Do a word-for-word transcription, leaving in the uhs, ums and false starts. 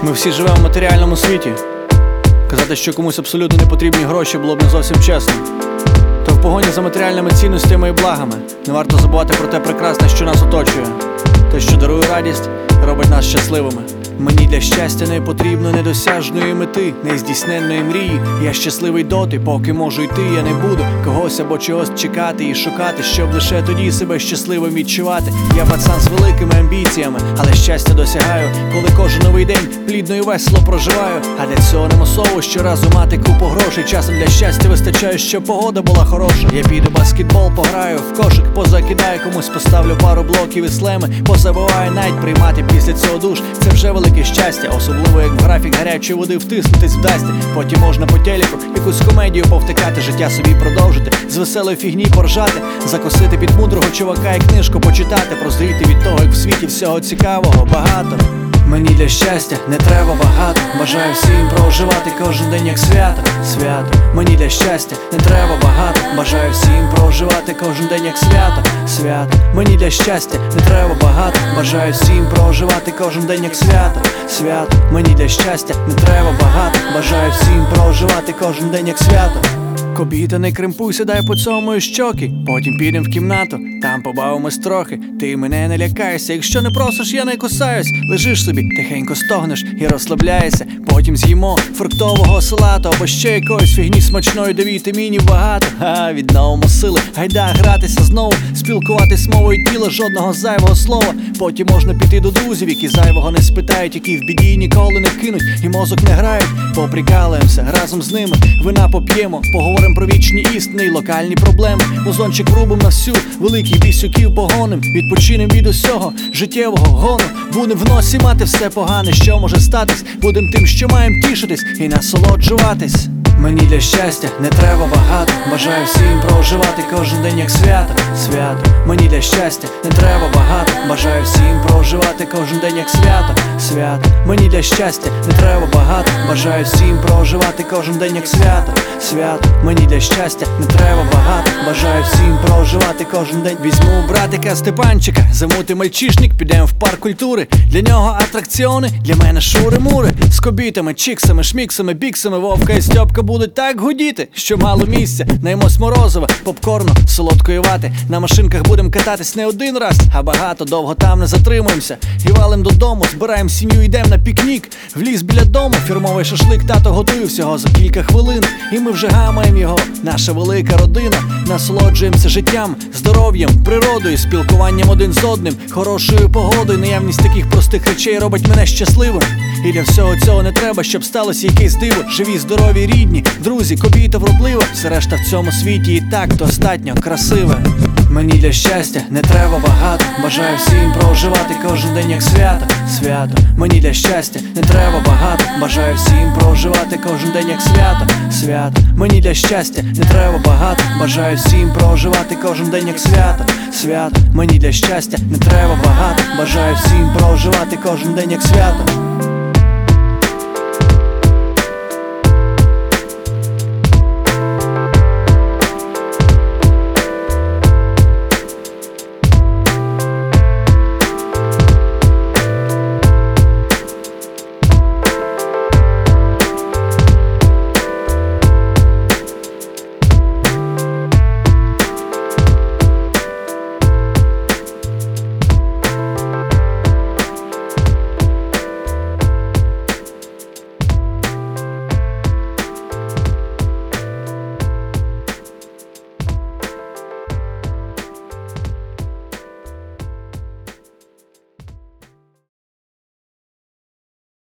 Ми всі живемо в матеріальному світі. Казати, що комусь абсолютно не потрібні гроші, було б не зовсім чесно. То в погоні за матеріальними цінностями і благами не варто забувати про те прекрасне, що нас оточує. Те, що дарує радість, робить нас щасливими. Мені для щастя не потрібно недосяжної мети, нездійсненної мрії. Я щасливий доти, поки можу йти, я не буду когось або чогось чекати і шукати, щоб лише тоді себе щасливим відчувати. Я пацан з великими амбіціями, але щастя досягаю, коли кожен новий день плідно і весело проживаю. А для цього немосово щоразу мати купу грошей. Часом для щастя вистачає, щоб погода була хороша. Я піду баскетбол пограю, в кошик позакидаю, комусь поставлю пару блоків і слеми, позабиваю навіть приймати після цього душ. Це вже велике щастя, особливо як в графік гарячої води втиснутись вдасться. Потім можна по телеку якусь комедію повтикати, життя собі продовжити, з веселої фігні поржати, закосити під мудрого чувака і книжку почитати, прозріти від того, як в світі всього цікавого багато. Мені для щастя не треба багато, бажаю всім проживати кожен день як свято, свято. Мені для щастя не треба багато, бажаю всім проживати кожен день як свято, свято. Мені для щастя не треба багато, бажаю всім проживати кожен день як свято, свято. Мені для щастя не треба багато, бажаю всім проживати кожен день як свято. Кобіта, не кримпуй, сідай по цьому щоки, потім підем в кімнату, там побавимось трохи. Ти мене не лякайся, якщо не просиш, я не кусаюсь. Лежиш собі, тихенько стогнеш і розслабляєшся. Потім з'їмо фруктового салату або ще якоїсь фігні смачної, де вітамінів багато. Ха, відновимо сили, гайда гратися знову, спілкуватись мовою тіла, жодного зайвого слова. Потім можна піти до друзів, які зайвого не спитають, які в біді ніколи не кинуть і мозок не грають. Поприкалуємося разом з ними, вина поп'ємо, поговоримо про вічні істини і локальні проблеми. Музончик рубим на всю, великий бісюків погоним, відпочинем від усього життєвого гону. Будем в носі мати все погане, що може статись. Будем тим, що маєм тішитись і насолоджуватись. Мені для щастя не треба багато, бажаю всім проживати кожен день як свято, свято. Мені для щастя не треба багато, бажаю всім проживати кожен день як свято, свято. Мені для щастя не треба багато, бажаю всім проживати кожен день як свято, свято. Мені для щастя не треба багато, бажаю всім проживати кожен день. Візьму братика Степанчика, замутим мальчишник, підемо в парк культури. Для нього атракціони, для мене шури-мури. З кобітами, чіксами, шміксами, біксами, Вовка і Стьопка будуть так гудіти, що мало місця. Наїмось морозива, попкорну, солодкої вати. На машинках будем кататись не один раз, а багато, довго там не затримуємося. І валим додому, збираємо сім'ю, йдемо на пікнік. В ліс біля дому, фірмовий шашлик тато готує всього за кілька хвилин. І ми вже гамаємо його, наша велика родина. Насолоджуємося життям, здоров'ям, природою, спілкуванням один з одним, хорошою погодою. Наявність таких простих речей робить мене щасливим. І для всього цього не треба, щоб сталося якесь диво. Живі, здорові, рідні, друзі, кобіта вродлива. Все решта в цьому світі і так достатньо красиве. Мені для щастя не треба багато, бажаю всім проживати кожен день як свято, свято. Мені для щастя не треба багато, бажаю всім проживати кожен день як свято, свято. Мені для щастя не треба багато, бажаю всім проживати кожен день як свято, свято. Мені для щастя не треба багато, бажаю всім проживати кожен день як свято.